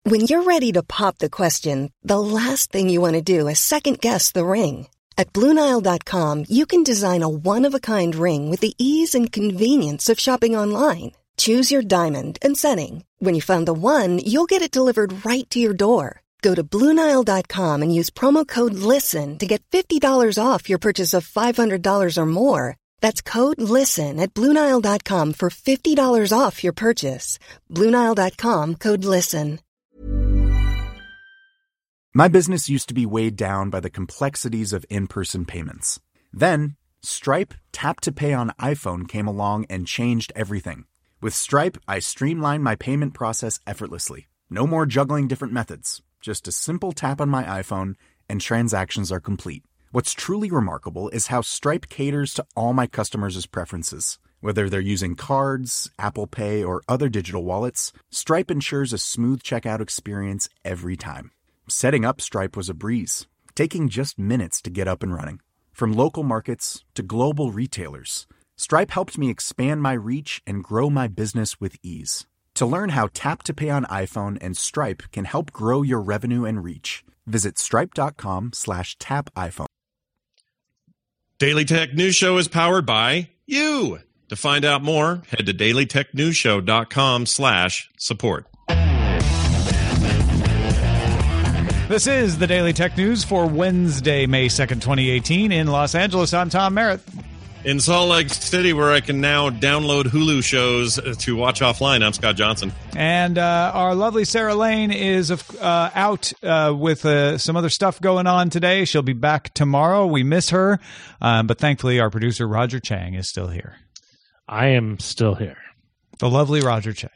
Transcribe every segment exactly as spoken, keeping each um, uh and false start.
When you're ready to pop the question, the last thing you want to do is second-guess the ring. At Blue Nile dot com, you can design a one-of-a-kind ring with the ease and convenience of shopping online. Choose your diamond and setting. When you find the one, you'll get it delivered right to your door. Go to Blue Nile dot com and use promo code LISTEN to get fifty dollars off your purchase of five hundred dollars or more. That's code LISTEN at Blue Nile dot com for fifty dollars off your purchase. Blue Nile dot com, code LISTEN. My business used to be weighed down by the complexities of in-person payments. Then, Stripe Tap to Pay on iPhone came along and changed everything. With Stripe, I streamlined my payment process effortlessly. No more juggling different methods. Just a simple tap on my iPhone and transactions are complete. What's truly remarkable is how Stripe caters to all my customers' preferences. Whether they're using cards, Apple Pay, or other digital wallets, Stripe ensures a smooth checkout experience every time. Setting up Stripe was a breeze, taking just minutes to get up and running. From local markets to global retailers, Stripe helped me expand my reach and grow my business with ease. To learn how Tap to Pay on iPhone and Stripe can help grow your revenue and reach, visit stripe.com slash tap iPhone. Daily Tech News Show is powered by you. To find out more, head to dailytechnewsshow.com slash support. This is the Daily Tech News for Wednesday, May second, twenty eighteen. In Los Angeles, I'm Tom Merritt. In Salt Lake City, where I can now download Hulu shows to watch offline, I'm Scott Johnson. And uh, our lovely Sarah Lane is uh, out uh, with uh, some other stuff going on today. She'll be back tomorrow. We miss her. Um, but thankfully, our producer, Roger Chang, is still here. I am still here. The lovely Roger Chang.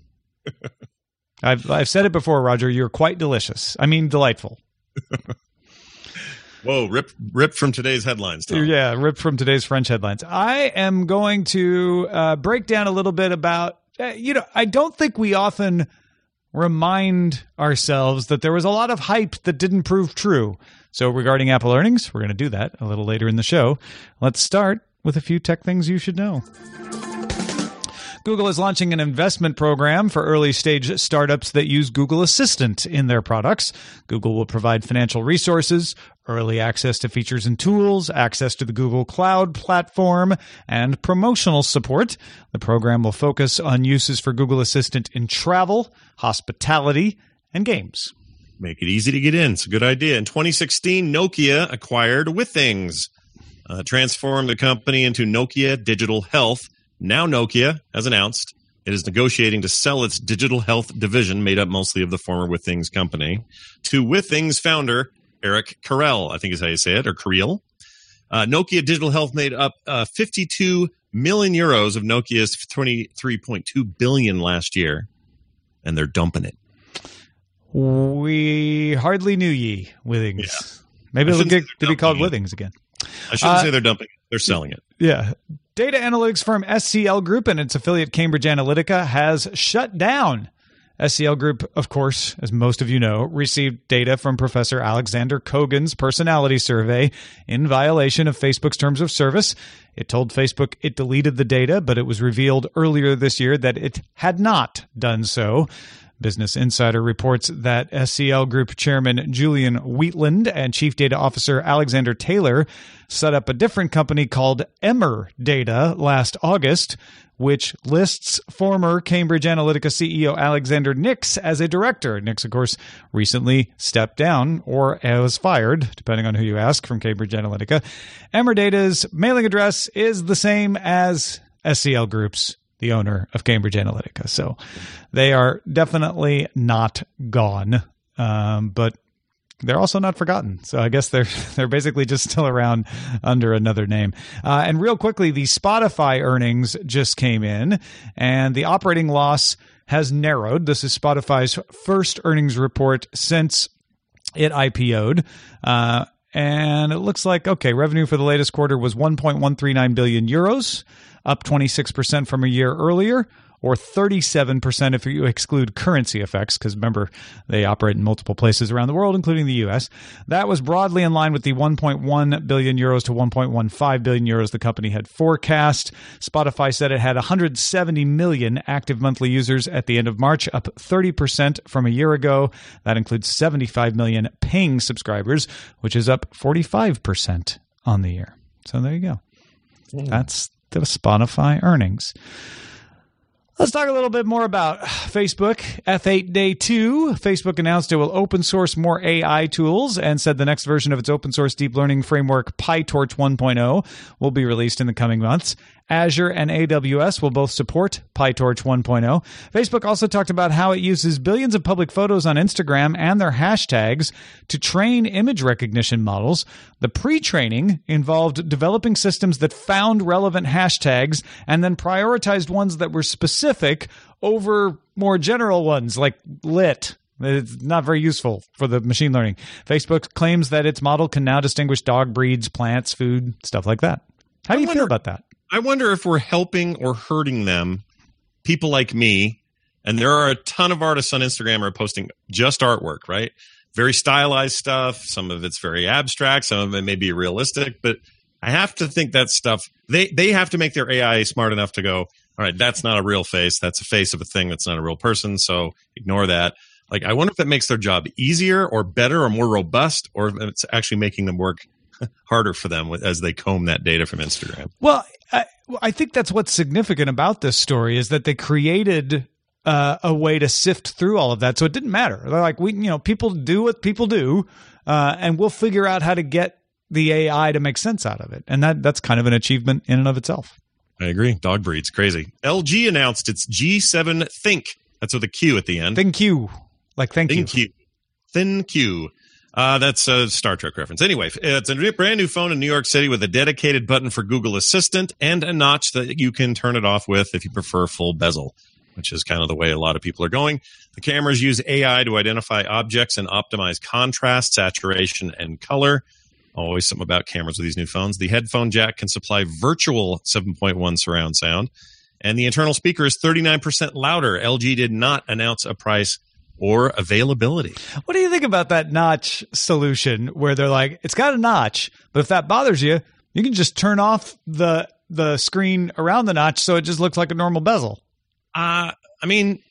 I've I've said it before, Roger. You're quite delicious. I mean, delightful. Whoa, ripped rip from today's headlines, Tom. Yeah, ripped from today's French headlines. I am going to uh, break down a little bit about, uh, you know, I don't think we often remind ourselves that there was a lot of hype that didn't prove true. So regarding Apple earnings, we're going to do that a little later in the show. Let's start with a few tech things you should know. Google is launching an investment program for early-stage startups that use Google Assistant in their products. Google will provide financial resources, early access to features and tools, access to the Google Cloud platform, and promotional support. The program will focus on uses for Google Assistant in travel, hospitality, and games. Make it easy to get in. It's a good idea. In twenty sixteen, Nokia acquired Withings, uh, transformed the company into Nokia Digital Health. Now Nokia has announced it is negotiating to sell its digital health division, made up mostly of the former Withings company, to Withings founder Eric Carrell, I think is how you say it, or Carrell. Uh, Nokia Digital Health made up uh, fifty-two million euros of Nokia's twenty-three point two billion last year, and they're dumping it. We hardly knew ye, Withings. Yeah. Maybe it'll get to be called it. Withings again. I shouldn't uh, say they're dumping it. They're selling it. Yeah. Data analytics firm S C L Group and its affiliate Cambridge Analytica has shut down. S C L Group, of course, as most of you know, received data from Professor Alexander Kogan's personality survey in violation of Facebook's terms of service. It told Facebook it deleted the data, but it was revealed earlier this year that it had not done so. Business Insider reports that S C L Group Chairman Julian Wheatland and Chief Data Officer Alexander Taylor set up a different company called Emmer Data last August, which lists former Cambridge Analytica C E O Alexander Nix as a director. Nix, of course, recently stepped down or was fired, depending on who you ask, from Cambridge Analytica. Emmer Data's mailing address is the same as S C L Group's, the owner of Cambridge Analytica. So they are definitely not gone, um, but they're also not forgotten. So I guess they're they're basically just still around under another name. Uh, and real quickly, the Spotify earnings just came in, and the operating loss has narrowed. This is Spotify's first earnings report since it I P O'd. Uh, and it looks like, okay, revenue for the latest quarter was one point one three nine billion euros, up twenty-six percent from a year earlier. or thirty-seven percent if you exclude currency effects, because remember, they operate in multiple places around the world, including the U S. That was broadly in line with the one point one billion euros to one point one five billion euros the company had forecast. Spotify said it had one hundred seventy million active monthly users at the end of March, up thirty percent from a year ago. That includes seventy-five million paying subscribers, which is up forty-five percent on the year. So there you go. Mm. That's the Spotify earnings. Let's talk a little bit more about Facebook. F eight Day two. Facebook announced it will open source more A I tools and said the next version of its open source deep learning framework, PyTorch one point oh, will be released in the coming months. Azure and A W S will both support PyTorch one point oh. Facebook also talked about how it uses billions of public photos on Instagram and their hashtags to train image recognition models. The pre-training involved developing systems that found relevant hashtags and then prioritized ones that were specific over more general ones like lit. It's not very useful for the machine learning. Facebook claims that its model can now distinguish dog breeds, plants, food, stuff like that. How do you feel about that? I wonder if we're helping or hurting them, people like me, and there are a ton of artists on Instagram are posting just artwork, right? Very stylized stuff. Some of it's very abstract. Some of it may be realistic, but I have to think that stuff, they, they have to make their A I smart enough to go, all right, that's not a real face. That's a face of a thing that's not a real person, so ignore that. Like, I wonder if that makes their job easier or better or more robust, or if it's actually making them work harder for them as they comb that data from Instagram. Well, I, I think that's what's significant about this story is that they created uh, a way to sift through all of that, so it didn't matter. They're like, we, you know, people do what people do, uh, and we'll figure out how to get the A I to make sense out of it, and that that's kind of an achievement in and of itself. I agree. Dog breeds, crazy. L G announced its G seven Think. That's with a Q at the end. ThinQ, like thank Thin you. Thin Q. Uh, that's a Star Trek reference. Anyway, it's a brand new phone in New York City with a dedicated button for Google Assistant and a notch that you can turn it off with if you prefer full bezel, which is kind of the way a lot of people are going. The cameras use A I to identify objects and optimize contrast, saturation, and color. Always something about cameras with these new phones. The headphone jack can supply virtual seven point one surround sound, and the internal speaker is thirty-nine percent louder. L G did not announce a price or availability. What do you think about that notch solution where they're like, it's got a notch, but if that bothers you, you can just turn off the the screen around the notch so it just looks like a normal bezel? Uh, I mean,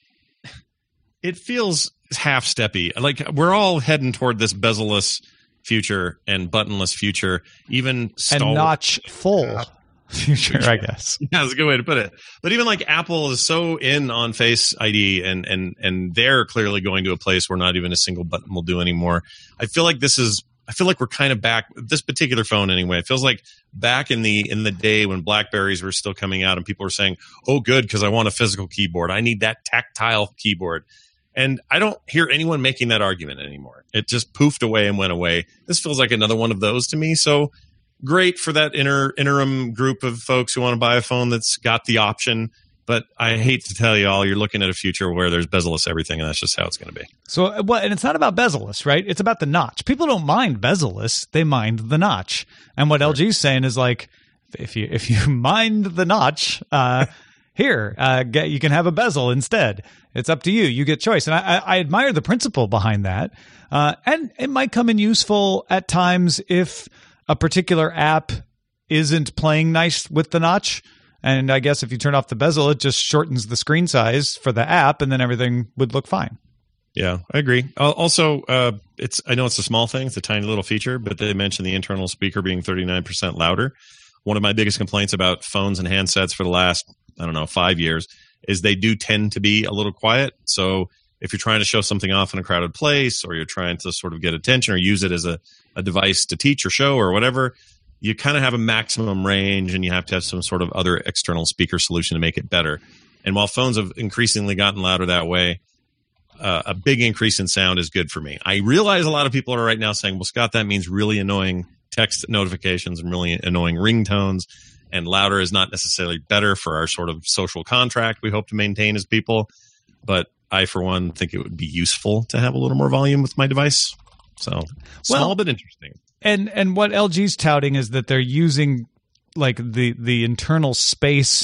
it feels half-steppy. Like, we're all heading toward this bezel-less future and buttonless future, even and notch full future, I guess. Yeah, that's a good way to put it. But even like Apple is so in on Face I D, and and and they're clearly going to a place where not even a single button will do anymore. I feel like this is. I feel like we're kind of back. This particular phone, anyway, it feels like back in the in the day when Blackberries were still coming out, and people were saying, "Oh, good, because I want a physical keyboard. I need that tactile keyboard." And I don't hear anyone making that argument anymore. It just poofed away and went away. This feels like another one of those to me. So great for that inter, interim group of folks who want to buy a phone that's got the option. But I hate to tell you all, you're looking at a future where there's bezel-less everything, and that's just how it's going to be. So, well, and it's not about bezel-less, right? It's about the notch. People don't mind bezel-less; they mind the notch. And what sure. L G's saying is like, if you if you mind the notch, uh, here, uh, get, you can have a bezel instead. It's up to you. You get choice. And I, I, I admire the principle behind that. Uh, and it might come in useful at times if a particular app isn't playing nice with the notch. And I guess if you turn off the bezel, it just shortens the screen size for the app, and then everything would look fine. Yeah, I agree. Also, uh, it's I know it's a small thing. It's a tiny little feature, but they mentioned the internal speaker being thirty-nine percent louder. One of my biggest complaints about phones and handsets for the last, I don't know, five years is they do tend to be a little quiet. So if you're trying to show something off in a crowded place, or you're trying to sort of get attention or use it as a, a device to teach or show or whatever, you kind of have a maximum range, and you have to have some sort of other external speaker solution to make it better. And while phones have increasingly gotten louder that way, uh, a big increase in sound is good for me. I realize a lot of people are right now saying, well, Scott, that means really annoying text notifications and really annoying ringtones, and louder is not necessarily better for our sort of social contract we hope to maintain as people. But I, for one, think it would be useful to have a little more volume with my device. So small well, but interesting. And and what L G's touting is that they're using like the the internal space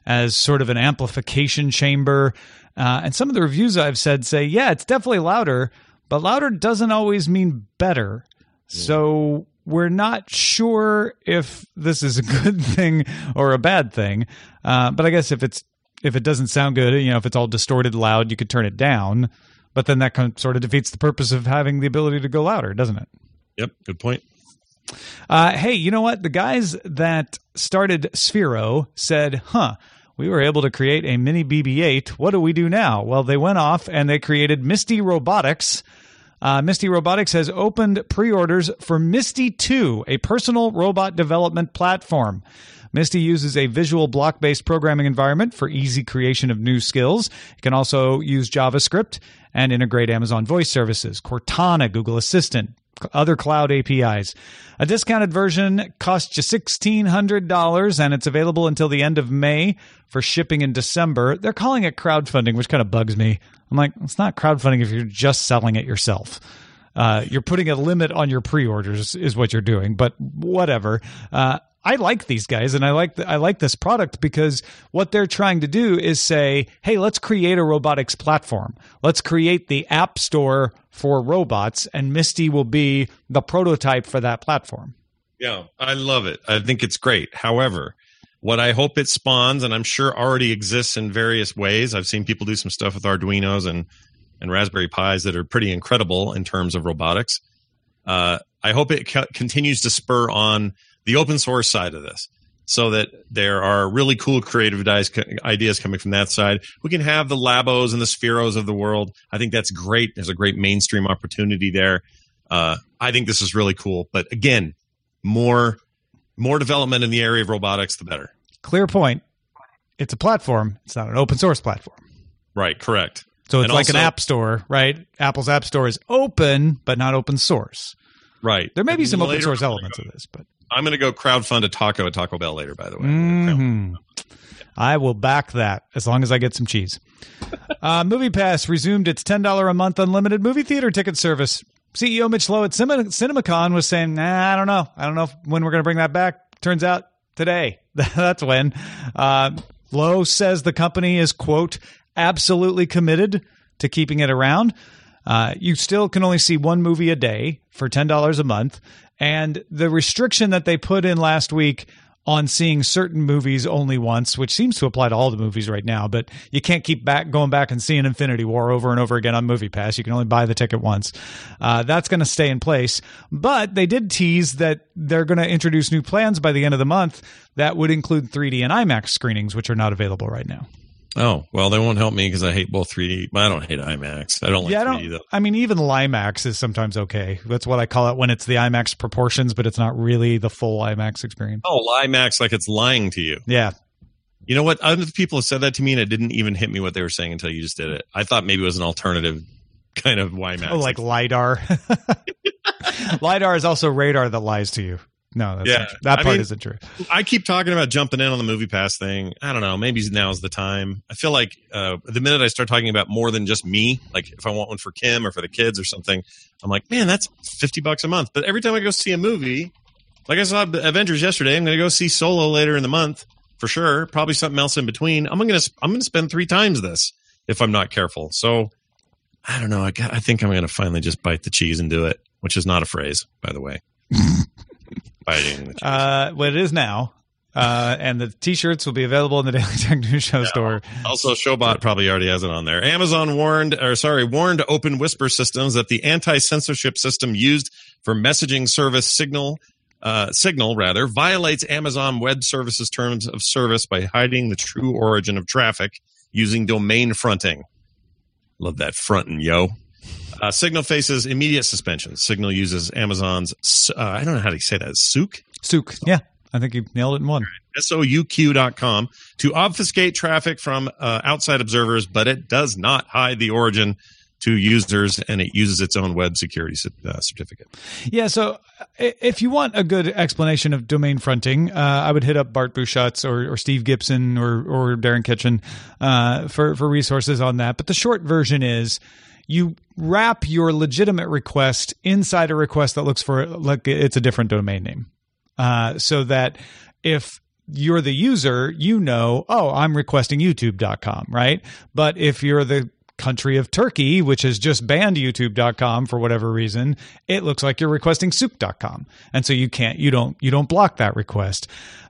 as sort of an amplification chamber. Uh, and some of the reviews I've said say, yeah, it's definitely louder, but louder doesn't always mean better. So we're not sure if this is a good thing or a bad thing. Uh, but I guess if it's if it doesn't sound good, you know, if it's all distorted loud, you could turn it down. But then that kind of sort of defeats the purpose of having the ability to go louder, doesn't it? Yep, good point. Uh, hey, you know what? The guys that started Sphero said, huh, we were able to create a mini B B eight. What do we do now? Well, they went off and they created Misty Robotics. Uh, Misty Robotics has opened pre-orders for Misty two, a personal robot development platform. Misty uses a visual block-based programming environment for easy creation of new skills. It can also use JavaScript and integrate Amazon Voice Services, Cortana, Google Assistant, other cloud A P Is. A discounted version costs you sixteen hundred dollars, and it's available until the end of May for shipping in December. They're calling it crowdfunding, which kind of bugs me. I'm like, it's not crowdfunding if you're just selling it yourself. Uh, you're putting a limit on your pre-orders is what you're doing, but whatever. Uh, I like these guys, and I like the, I like this product because what they're trying to do is say, hey, let's create a robotics platform. Let's create the app store for robots, and Misty will be the prototype for that platform. Yeah, I love it. I think it's great. However, what I hope it spawns, and I'm sure already exists in various ways. I've seen people do some stuff with Arduinos and, and Raspberry Pis that are pretty incredible in terms of robotics. Uh, I hope it co- continues to spur on the open source side of this so that there are really cool creative ideas coming from that side. We can have the Labos and the Spheros of the world. I think that's great. There's a great mainstream opportunity there. Uh, I think this is really cool. But again, more more development in the area of robotics, the better. Clear point. It's a platform. It's not an open source platform. Right, correct. So it's and like also, an app store, right? Apple's app store is open, but not open source. Right. There may be some later, open source elements of this, but I'm going to go crowdfund a taco at Taco Bell later, by the way. Mm-hmm. I will back that as long as I get some cheese. uh, MoviePass resumed its ten dollars a month unlimited movie theater ticket service. C E O Mitch Lowe at Cinema- CinemaCon was saying, nah, I don't know. I don't know if, when we're going to bring that back. Turns out today. That's when. Uh, Lowe says the company is, quote, absolutely committed to keeping it around. Uh, you still can only see one movie a day for ten dollars a month. And the restriction that they put in last week on seeing certain movies only once, which seems to apply to all the movies right now, but you can't keep back going back and seeing Infinity War over and over again on MoviePass. You can only buy the ticket once. Uh, that's going to stay in place. But they did tease that they're going to introduce new plans by the end of the month that would include three D and IMAX screenings, which are not available right now. Oh, well, they won't help me because I hate both three D. Well, I don't hate IMAX. I don't like yeah, I three don't, D, though. I mean, even LIMAX is sometimes okay. That's what I call it when it's the IMAX proportions, but it's not really the full IMAX experience. Oh, IMAX like it's lying to you. Yeah. You know what? Other people have said that to me, and it didn't even hit me what they were saying until you just did it. I thought maybe it was an alternative kind of IMAX. Oh, like LiDAR. LiDAR is also radar that lies to you. No, that's yeah. not true. That I part mean, isn't true. I keep talking about jumping in on the MoviePass thing. I don't know. Maybe now's the time. I feel like uh, the minute I start talking about more than just me, like if I want one for Kim or for the kids or something, I'm like, man, that's fifty bucks a month. But every time I go see a movie, like I saw Avengers yesterday, I'm going to go see Solo later in the month for sure. Probably something else in between. I'm going to I'm going to spend three times this if I'm not careful. So I don't know. I got, I think I'm going to finally just bite the cheese and do it, which is not a phrase, by the way. Biting the cheese. Uh, well, it is now. Uh, and the T-shirts will be available in the Daily Tech News Show yeah. store. Also, Showbot probably already has it on there. Amazon warned, or sorry, warned Open Whisper Systems that the anti-censorship system used for messaging service Signal, uh, Signal rather, violates Amazon Web Services terms of service by hiding the true origin of traffic using domain fronting. Love that fronting, yo. Uh, Signal faces immediate suspension. Signal uses Amazon's, uh, I don't know how to say that, Souk? Souk, yeah. I think you nailed it in one. S O U Q dot com to obfuscate traffic from uh, outside observers, but it does not hide the origin to users, and it uses its own web security uh, certificate. Yeah, so if you want a good explanation of domain fronting, uh, I would hit up Bart Buschutz or, or Steve Gibson or, or Darren Kitchen uh, for, for resources on that. But the short version is you wrap your legitimate request inside a request that looks for like it's a different domain name. Uh, so that if you're the user, you know, oh, I'm requesting YouTube dot com, right? But if you're the country of Turkey, which has just banned YouTube dot com for whatever reason, it looks like you're requesting Souk dot com. And so you can't, you don't, you don't block that request.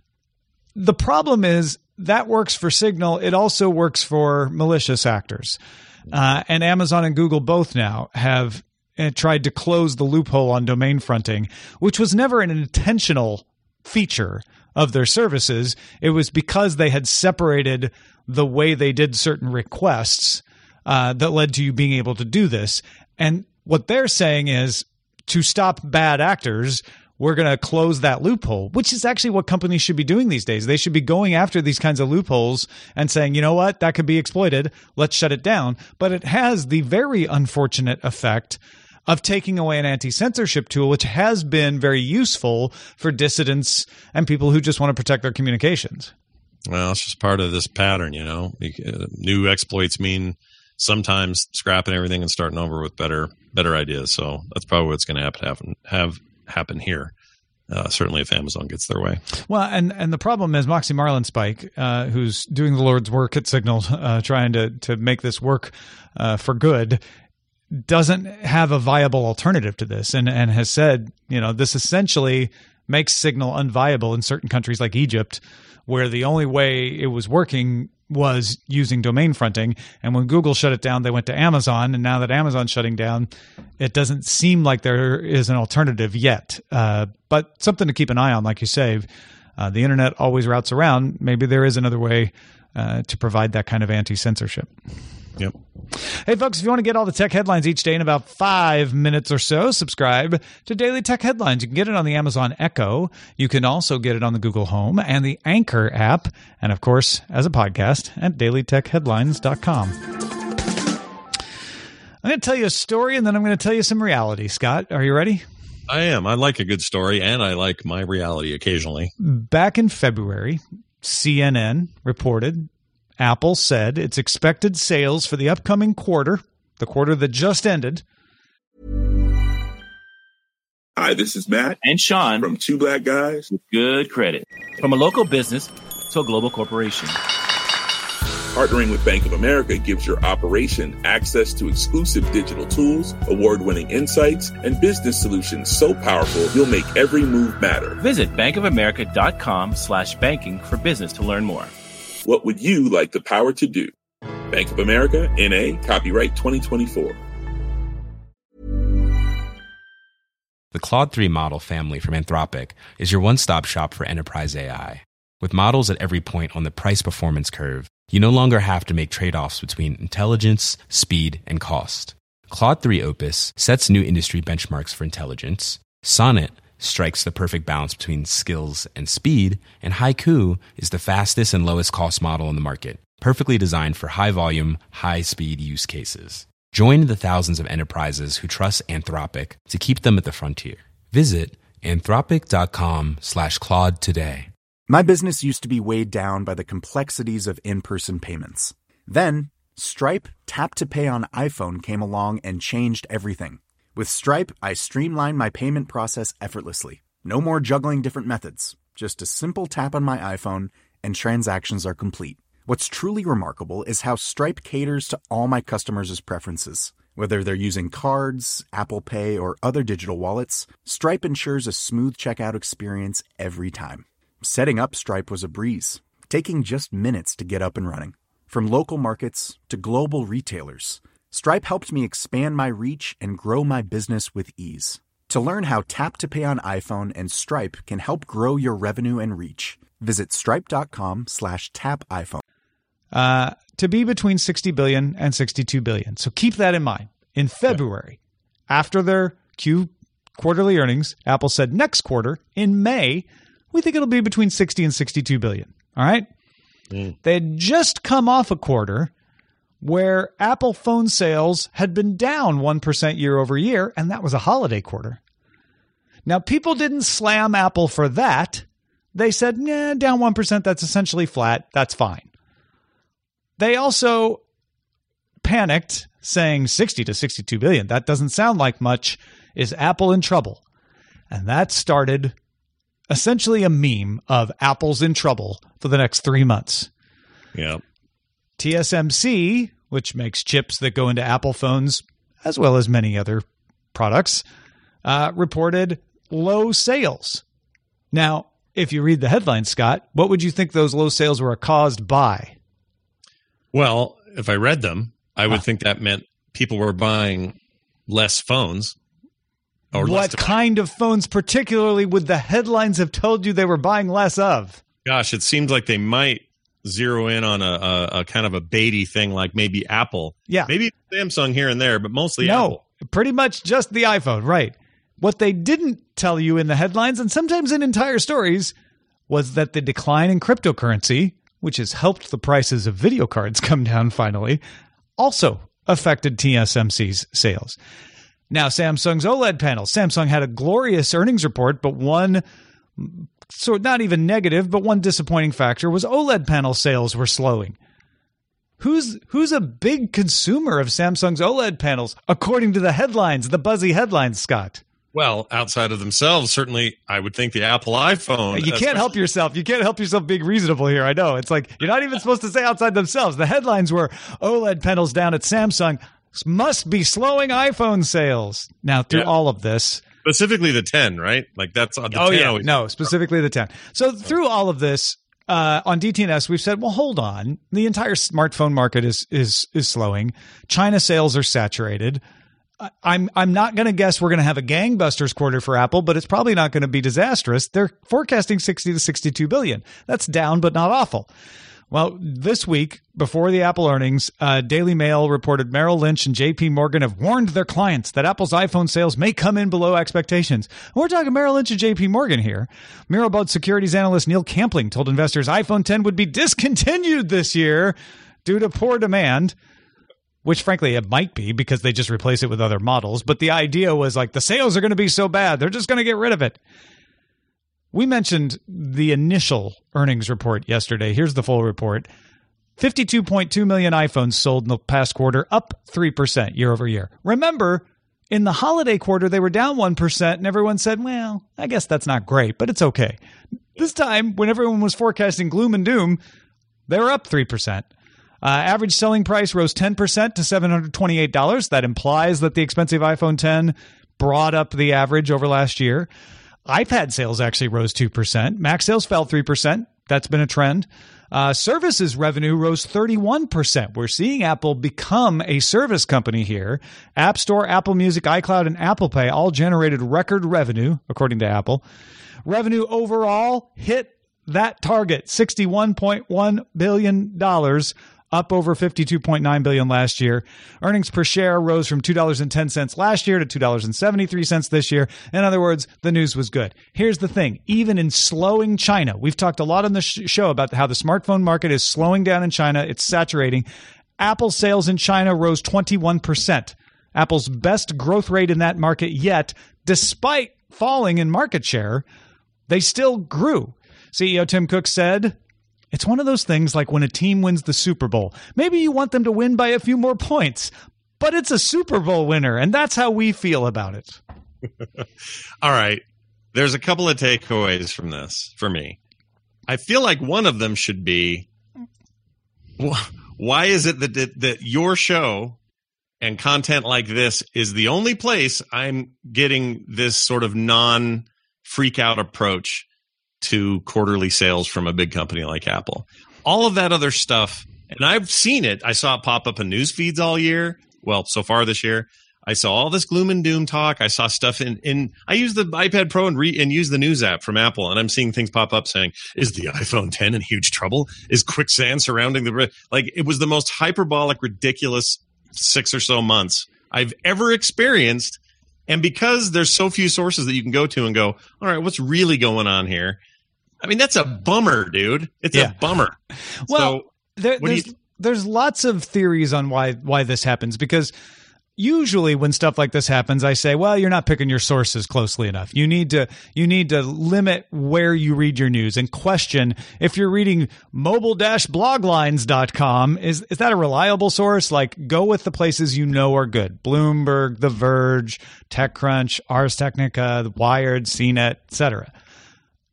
The problem is that works for Signal. It also works for malicious actors. Uh, and Amazon and Google both now have uh, tried to close the loophole on domain fronting, which was never an intentional feature of their services. It was because they had separated the way they did certain requests uh, that led to you being able to do this. And what they're saying is, to stop bad actors, we're going to close that loophole, which is actually what companies should be doing these days. They should be going after these kinds of loopholes and saying, you know what, that could be exploited. Let's shut it down. But it has the very unfortunate effect of taking away an anti-censorship tool, which has been very useful for dissidents and people who just want to protect their communications. Well, it's just part of this pattern, you know. New exploits mean sometimes scrapping everything and starting over with better better ideas. So that's probably what's going to happen, happen have happen here. Uh, certainly if Amazon gets their way. Well, and, and the problem is Moxie Marlinspike, uh, who's doing the Lord's work at Signal, uh, trying to, to make this work uh, for good, doesn't have a viable alternative to this, and, and has said, you know, this essentially makes Signal unviable in certain countries like Egypt, where the only way it was working was using domain fronting. And when Google shut it down, they went to Amazon. And now that Amazon's shutting down, it doesn't seem like there is an alternative yet. Uh, but something to keep an eye on, like you say. Uh, the internet always routes around. Maybe there is another way uh, to provide that kind of anti-censorship. Yep. Hey, folks, if you want to get all the tech headlines each day in about five minutes or so, subscribe to Daily Tech Headlines. You can get it on the Amazon Echo. You can also get it on the Google Home and the Anchor app. And, of course, as a podcast at daily tech headlines dot com. I'm going to tell you a story, and then I'm going to tell you some reality. Scott, are you ready? I am. I like a good story, and I like my reality occasionally. Back in February, C N N reported Apple said its expected sales for the upcoming quarter, the quarter that just ended. Hi, this is Matt and Sean from Two Black Guys with Good Credit. From a local business to a global corporation. Partnering with Bank of America gives your operation access to exclusive digital tools, award-winning insights, and business solutions so powerful you'll make every move matter. Visit bankofamerica.com slash banking for business to learn more. What would you like the power to do? Bank of America, N A, copyright twenty twenty-four. The Claude three model family from Anthropic is your one-stop shop for enterprise A I. With models at every point on the price-performance curve, you no longer have to make trade-offs between intelligence, speed, and cost. Claude three Opus sets new industry benchmarks for intelligence. Sonnet strikes the perfect balance between skills and speed, and Haiku is the fastest and lowest cost model in the market, perfectly designed for high-volume, high-speed use cases. Join the thousands of enterprises who trust Anthropic to keep them at the frontier. Visit anthropic.com slash Claude today. My business used to be weighed down by the complexities of in-person payments. Then, Stripe Tap to Pay on iPhone came along and changed everything. With Stripe, I streamlined my payment process effortlessly. No more juggling different methods. Just a simple tap on my iPhone, and transactions are complete. What's truly remarkable is how Stripe caters to all my customers' preferences. Whether they're using cards, Apple Pay, or other digital wallets, Stripe ensures a smooth checkout experience every time. Setting up Stripe was a breeze, taking just minutes to get up and running. From local markets to global retailers, Stripe helped me expand my reach and grow my business with ease. To learn how Tap to Pay on iPhone and Stripe can help grow your revenue and reach, visit stripe.com slash tap iPhone. Uh, to be between sixty billion and sixty-two billion. So keep that in mind. In February, yeah. after their Q quarterly earnings, Apple said next quarter, in May, we think it'll be between sixty and sixty-two billion. All right? Mm. They had just come off a quarter where Apple phone sales had been down one percent year over year, and that was a holiday quarter. Now, people didn't slam Apple for that. They said, nah, down one percent, that's essentially flat. That's fine. They also panicked, saying sixty to sixty-two billion. That doesn't sound like much. Is Apple in trouble? And that started essentially a meme of Apple's in trouble for the next three months. Yeah. T S M C, which makes chips that go into Apple phones, as well as many other products, uh, reported low sales. Now, if you read the headline, Scott, what would you think those low sales were caused by? Well, if I read them, I would huh. think that meant people were buying less phones. Or what kind of phones particularly would the headlines have told you they were buying less of? Gosh, it seems like they might zero in on a, a, a kind of a baity thing like maybe Apple. Yeah. Maybe Samsung here and there, but mostly no, Apple. No, pretty much just the iPhone, right. What they didn't tell you in the headlines, and sometimes in entire stories, was that the decline in cryptocurrency, which has helped the prices of video cards come down finally, also affected T S M C's sales. Now, Samsung's OLED panels. Samsung had a glorious earnings report, but one, so not even negative, but one disappointing factor was OLED panel sales were slowing. Who's who's a big consumer of Samsung's OLED panels, according to the headlines, the buzzy headlines, Scott? Well, outside of themselves, certainly, I would think the Apple iPhone. You can't help yourself. You can't help yourself being reasonable here. I know. It's like you're not even supposed to say outside themselves. The headlines were OLED panels down at Samsung must be slowing iPhone sales. Now, through yeah. all of this. Specifically the ten, right? Like that's on the oh, ten. yeah. Always- no, specifically the ten. So through all of this, uh, on D T N S, we've said, well, hold on. The entire smartphone market is is is slowing. China sales are saturated. I'm I'm not going to guess we're going to have a gangbusters quarter for Apple, but it's probably not going to be disastrous. They're forecasting sixty to sixty-two billion. That's down, but not awful. Well, this week, before the Apple earnings, uh, Daily Mail reported Merrill Lynch and J P Morgan have warned their clients that Apple's iPhone sales may come in below expectations. We're talking Merrill Lynch and J P Morgan here. Mirabaud securities analyst Neil Campling told investors iPhone ten would be discontinued this year due to poor demand. Which, frankly, it might be because they just replace it with other models. But the idea was like the sales are going to be so bad, they're just going to get rid of it. We mentioned the initial earnings report yesterday. Here's the full report. fifty-two point two million iPhones sold in the past quarter, up three percent year over year. Remember, in the holiday quarter, they were down one percent, and everyone said, well, I guess that's not great, but it's okay. This time, when everyone was forecasting gloom and doom, they were up three percent. Uh, average selling price rose ten percent to seven hundred twenty-eight dollars. That implies that the expensive iPhone ten brought up the average over last year. iPad sales actually rose two percent. Mac sales fell three percent. That's been a trend. Uh, services revenue rose thirty-one percent. We're seeing Apple become a service company here. App Store, Apple Music, iCloud, and Apple Pay all generated record revenue, according to Apple. Revenue overall hit that target, sixty-one point one billion dollars. Up over fifty-two point nine billion dollars last year. Earnings per share rose from two dollars and ten cents last year to two dollars and seventy-three cents this year. In other words, the news was good. Here's the thing. Even in slowing China, we've talked a lot on the sh- show about how the smartphone market is slowing down in China. It's saturating. Apple sales in China rose twenty-one percent. Apple's best growth rate in that market yet. Despite falling in market share, they still grew. C E O Tim Cook said, it's one of those things like when a team wins the Super Bowl. Maybe you want them to win by a few more points, but it's a Super Bowl winner, and that's how we feel about it. All right. There's a couple of takeaways from this for me. I feel like one of them should be, why is it that, that, that your show and content like this is the only place I'm getting this sort of non-freak-out approach to quarterly sales from a big company like Apple? All of that other stuff, and I've seen it. I saw it pop up in news feeds all year. Well, so far this year, I saw all this gloom and doom talk. I saw stuff in, in I use the iPad Pro and re, and use the news app from Apple, and I'm seeing things pop up saying, is the iPhone ten in huge trouble? Is quicksand surrounding the... Like, it was the most hyperbolic, ridiculous six or so months I've ever experienced. And because there's so few sources that you can go to and go, all right, what's really going on here? I mean, that's a bummer, dude. It's yeah. a bummer. Well, so, there, there's you- there's lots of theories on why why this happens, because usually when stuff like this happens, I say, well, you're not picking your sources closely enough. You need to you need to limit where you read your news and question if you're reading mobile dash bloglines dot com, is is that a reliable source? Like, go with the places you know are good. Bloomberg, The Verge, TechCrunch, Ars Technica, Wired, C net, et cetera.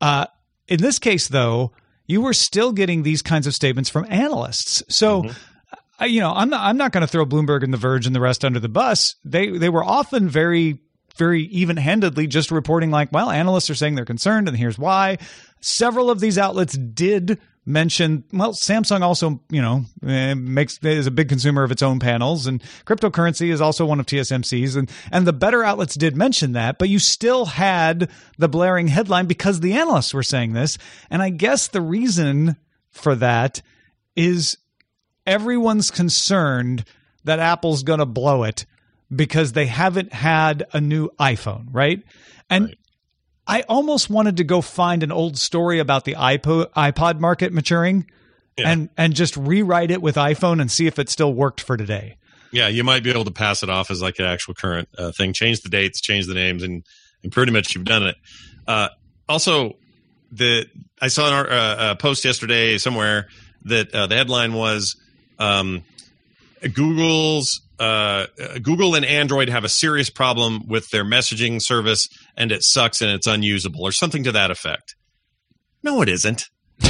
Uh, in this case, though, you were still getting these kinds of statements from analysts. So, mm-hmm. uh, you know, I'm not I'm not going to throw Bloomberg and The Verge and the rest under the bus. They they were often very, very even-handedly just reporting like, well, analysts are saying they're concerned, and here's why. Several of these outlets did mention, well, Samsung also, you know, makes is a big consumer of its own panels, and cryptocurrency is also one of T S M C's, and and the better outlets did mention that, but you still had the blaring headline because the analysts were saying this, and I guess the reason for that is everyone's concerned that Apple's going to blow it because they haven't had a new iPhone, right? And right. I almost wanted to go find an old story about the iPod, iPod market maturing yeah. and, and just rewrite it with iPhone and see if it still worked for today. Yeah, you might be able to pass it off as like an actual current uh, thing. Change the dates, change the names, and, and pretty much you've done it. Uh, also, the I saw an, uh, a post yesterday somewhere that uh, the headline was um, Google's Uh, Google and Android have a serious problem with their messaging service, and it sucks and it's unusable, or something to that effect. No, it isn't.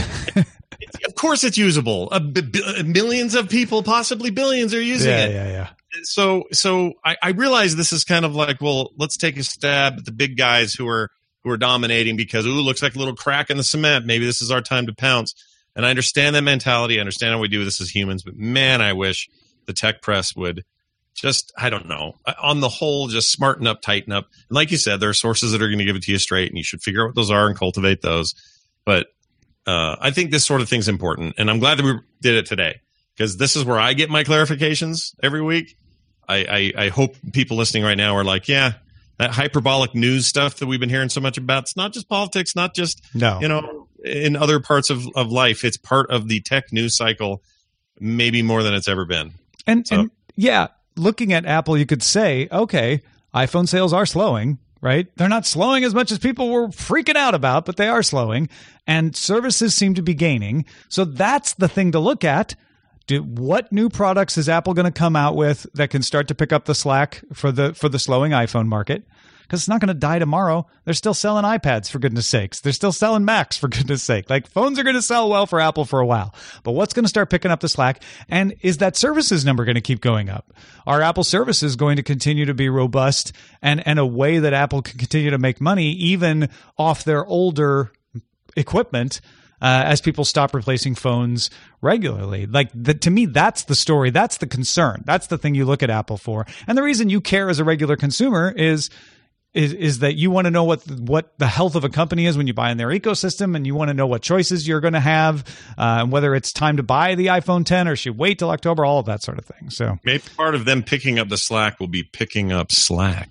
Of course it's usable. Uh, b- b- millions of people, possibly billions, are using yeah, it. Yeah, yeah, So, so I, I realize this is kind of like, well, let's take a stab at the big guys who are who are dominating because, ooh, looks like a little crack in the cement. Maybe this is our time to pounce. And I understand that mentality. I understand how we do this as humans. But man, I wish the tech press would just, I don't know, on the whole, just smarten up, tighten up. And like you said, there are sources that are going to give it to you straight, and you should figure out what those are and cultivate those. But uh, I think this sort of thing's important, and I'm glad that we did it today because this is where I get my clarifications every week. I, I, I hope people listening right now are like, yeah, that hyperbolic news stuff that we've been hearing so much about, it's not just politics, not just, no. you know, in other parts of, of life. It's part of the tech news cycle, maybe more than it's ever been. And, so, and yeah. Looking at Apple, you could say, okay, iPhone sales are slowing, right? They're not slowing as much as people were freaking out about, but they are slowing. And services seem to be gaining. So that's the thing to look at. Do, what new products is Apple going to come out with that can start to pick up the slack for the for the slowing iPhone market? Because it's not going to die tomorrow. They're still selling iPads, for goodness sakes. They're still selling Macs, for goodness sake. Like, phones are going to sell well for Apple for a while. But what's going to start picking up the slack? And is that services number going to keep going up? Are Apple services going to continue to be robust and, and a way that Apple can continue to make money even off their older equipment uh, as people stop replacing phones regularly? Like, the, to me, that's the story. That's the concern. That's the thing you look at Apple for. And the reason you care as a regular consumer is... Is is that you want to know what what the health of a company is when you buy in their ecosystem, and you want to know what choices you're going to have, uh, and whether it's time to buy the iPhone ten or should wait till October, all of that sort of thing. So maybe part of them picking up the slack will be picking up Slack.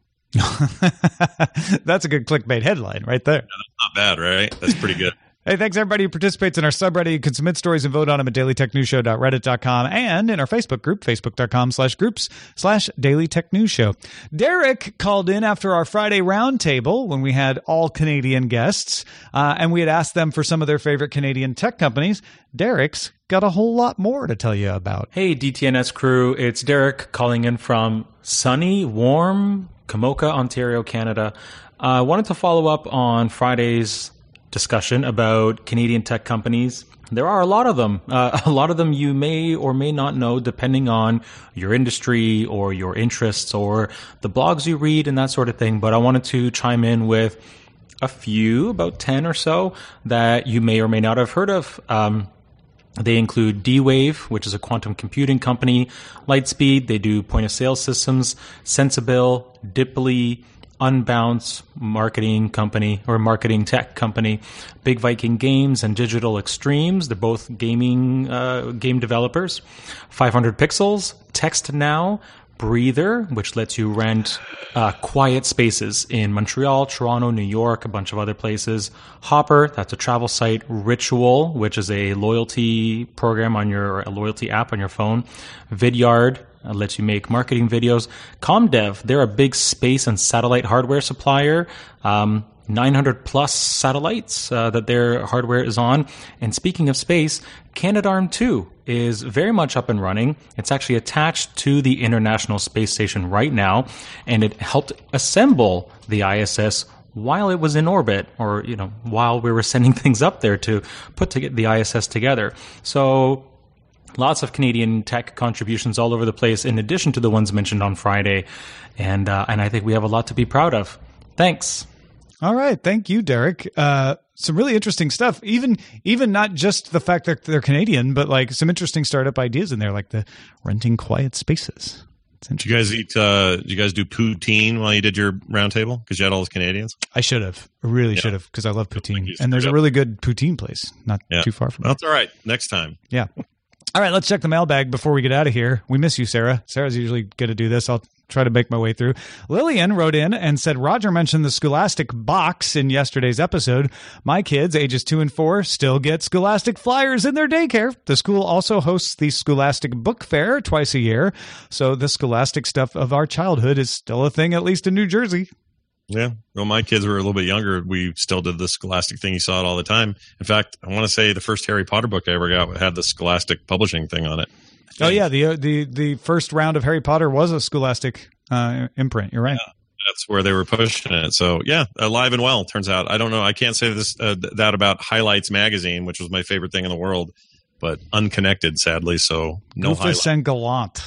That's a good clickbait headline right there. Yeah, that's not bad, right? That's pretty good. Hey, thanks everybody who participates in our subreddit. You can submit stories and vote on them at daily tech news show dot reddit dot com and in our Facebook group, facebook.com slash groups slash Daily Tech News Show. Derek called in after our Friday roundtable when we had all Canadian guests, uh, and we had asked them for some of their favorite Canadian tech companies. Derek's got a whole lot more to tell you about. Hey, D T N S crew. It's Derek calling in from sunny, warm Kamoka, Ontario, Canada. I uh, wanted to follow up on Friday's discussion about Canadian tech companies. There are a lot of them. Uh, a lot of them you may or may not know depending on your industry or your interests or the blogs you read and that sort of thing. But I wanted to chime in with a few, about ten or so, that you may or may not have heard of. Um, They include D-Wave, which is a quantum computing company, Lightspeed, they do point-of-sale systems, Sensible, Diply, Unbounce marketing company or marketing tech company, Big Viking Games and Digital Extremes. They're both gaming uh, game developers. five hundred Pixels, TextNow, Breather, which lets you rent uh, quiet spaces in Montreal, Toronto, New York, a bunch of other places. Hopper, that's a travel site. Ritual, which is a loyalty program on your a loyalty app on your phone. Vidyard, Uh, lets you make marketing videos. Comdev, they're a big space and satellite hardware supplier. Um, nine hundred plus satellites uh, that their hardware is on. And speaking of space, Canadarm two is very much up and running. It's actually attached to the International Space Station right now, and it helped assemble the I S S while it was in orbit, or, you know, while we were sending things up there to put to get the I S S together. So lots of Canadian tech contributions all over the place, in addition to the ones mentioned on Friday. And, uh, and I think we have a lot to be proud of. Thanks. All right. Thank you, Derek. Uh, some really interesting stuff. Even, even not just the fact that they're Canadian, but like some interesting startup ideas in there, like the renting quiet spaces. Did you guys eat? Uh, did you guys do poutine while you did your roundtable? Because you had all those Canadians. I should have. I really Yeah. should have, because I love poutine. Like And there's a up. really good poutine place not Yeah. too far from me. That's all right. Next time. Yeah. All right, let's check the mailbag before we get out of here. We miss you, Sarah. Sarah's usually going to do this. I'll try to make my way through. Lillian wrote in and said, Roger mentioned the Scholastic box in yesterday's episode. My kids, ages two and four, still get Scholastic flyers in their daycare. The school also hosts the Scholastic Book Fair twice a year. So the Scholastic stuff of our childhood is still a thing, at least in New Jersey. Yeah. Well, my kids were a little bit younger. We still did the Scholastic thing. You saw it all the time. In fact, I want to say the first Harry Potter book I ever got had the Scholastic publishing thing on it. Oh, yeah. The uh, the the first round of Harry Potter was a Scholastic uh, imprint. You're right. Yeah, that's where they were pushing it. So, yeah, alive and well, turns out. I don't know. I can't say this uh, that about Highlights magazine, which was my favorite thing in the world, but unconnected, sadly. So, no Goofus highlights. and Gallant.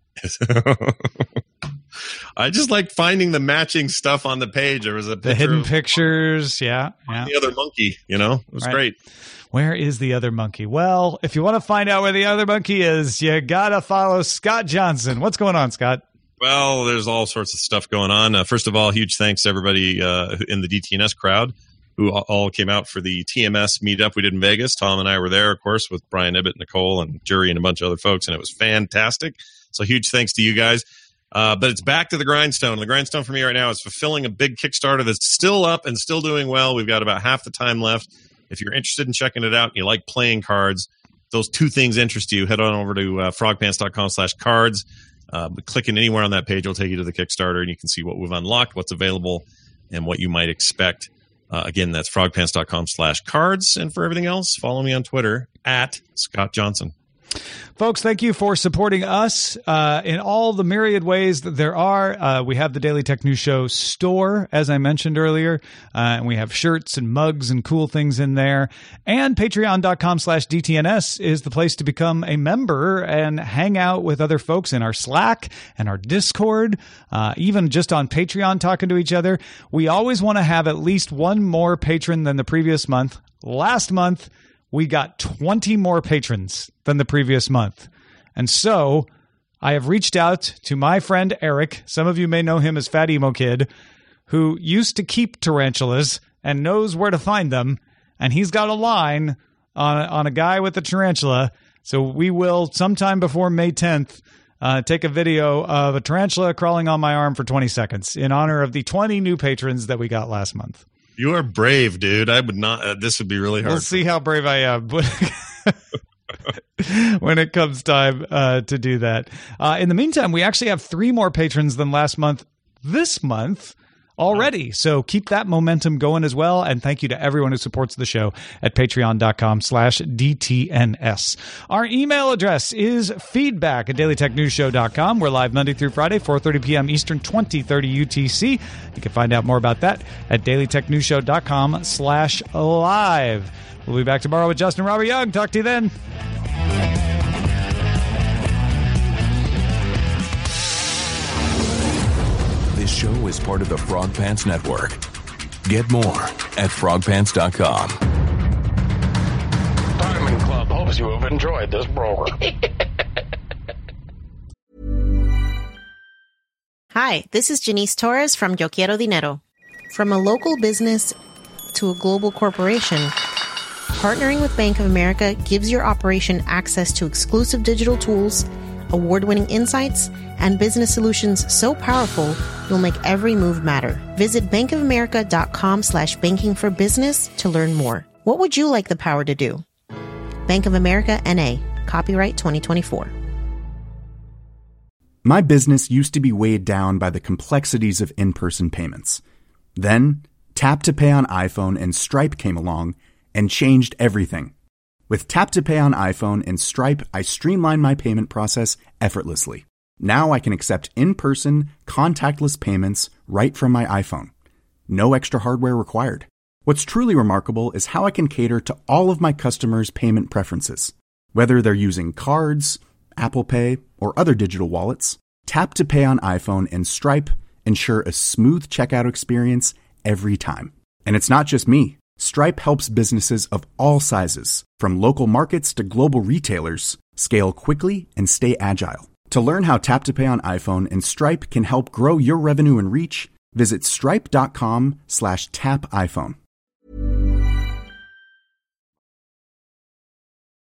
I just like finding the matching stuff on the page. There was a The picture hidden of pictures. Yeah. yeah. the other monkey, you know? It was Right. great. Where is the other monkey? Well, if you want to find out where the other monkey is, you got to follow Scott Johnson. What's going on, Scott? Well, there's all sorts of stuff going on. Uh, first of all, huge thanks to everybody uh, in the D T N S crowd who all came out for the T M S meetup we did in Vegas. Tom and I were there, of course, with Brian Ibbett, Nicole, and Jury, and a bunch of other folks, and it was fantastic. So huge thanks to you guys. Uh, but it's back to the grindstone. The grindstone for me right now is fulfilling a big Kickstarter that's still up and still doing well. We've got about half the time left. If you're interested in checking it out and you like playing cards, those two things interest you, head on over to uh, frogpants.com slash cards. Uh, clicking anywhere on that page will take you to the Kickstarter, and you can see what we've unlocked, what's available, and what you might expect. Uh, again, that's frogpants.com slash cards. And for everything else, follow me on Twitter at Scott Johnson. Folks, thank you for supporting us uh, in all the myriad ways that there are. Uh, we have the Daily Tech News Show store, as I mentioned earlier, uh, and we have shirts and mugs and cool things in there. And patreon.com slash DTNS is the place to become a member and hang out with other folks in our Slack and our Discord, uh, even just on Patreon talking to each other. We always want to have at least one more patron than the previous month. Last month, we got twenty more patrons than the previous month. And so I have reached out to my friend Eric. Some of you may know him as Fat Emo Kid, who used to keep tarantulas and knows where to find them. And he's got a line on, on a guy with a tarantula. So we will, sometime before May tenth, uh, take a video of a tarantula crawling on my arm for twenty seconds in honor of the twenty new patrons that we got last month. You are brave, dude. I would not. Uh, this would be really hard. We'll see how brave I am when it comes time uh, to do that. Uh, in the meantime, we actually have three more patrons than last month this month already. So keep that momentum going as well. And thank you to everyone who supports the show at patreon.com slash DTNS. Our email address is feedback at dailytechnewsshow dot com. We're live Monday through Friday, four thirty p.m. Eastern, twenty thirty U T C. You can find out more about that at dailytechnewsshow.com slash live. We'll be back tomorrow with Justin Robert Young. Talk to you then. This show is part of the Frog Pants Network. Get more at frog pants dot com. Diamond Club hopes you have enjoyed this program. Hi, this is Janice Torres from Yo Quiero Dinero. From a local business to a global corporation, partnering with Bank of America gives your operation access to exclusive digital tools, award-winning insights, and business solutions so powerful you'll make every move matter. Visit bankofamerica.com slash banking for business to learn more. What would you like the power to do? Bank of America, N A. Copyright twenty twenty-four. My business used to be weighed down by the complexities of in-person payments. Then, Tap to Pay on iPhone and Stripe came along and changed everything. With Tap to Pay on iPhone and Stripe, I streamlined my payment process effortlessly. Now I can accept in-person, contactless payments right from my iPhone. no extra hardware required. What's truly remarkable is how I can cater to all of my customers' payment preferences. Whether they're using cards, Apple Pay, or other digital wallets, Tap to Pay on iPhone and Stripe ensure a smooth checkout experience every time. And it's not just me. Stripe helps businesses of all sizes, from local markets to global retailers, scale quickly and stay agile. To learn how Tap to Pay on iPhone and Stripe can help grow your revenue and reach, visit stripe.com slash tap iPhone.